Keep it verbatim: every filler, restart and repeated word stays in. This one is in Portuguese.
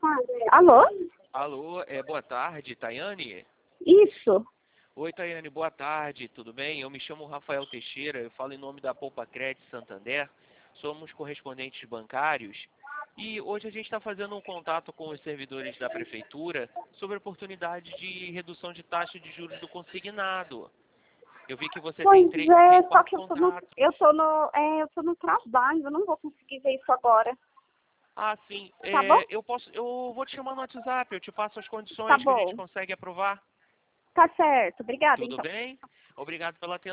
Alô? Alô, é, boa tarde, Tayane? Isso. Oi, Tayane, boa tarde, tudo bem? Eu me chamo Rafael Teixeira, eu falo em nome da Poupa Crédito Santander, somos correspondentes bancários e hoje a gente está fazendo um contato com os servidores da Prefeitura sobre a oportunidade de redução de taxa de juros do consignado. Eu vi que você Pois tem três, é, três, só quatro que eu tô no, contratos. eu tô no, é, eu tô no trabalho, eu não vou conseguir ver isso agora. Ah, sim, Tá bom? é, eu, posso, eu vou te chamar no WhatsApp, eu te passo as Tá condições que a gente bom. consegue aprovar. Tá certo. Obrigada, Tudo então. bem? Obrigado pela atenção.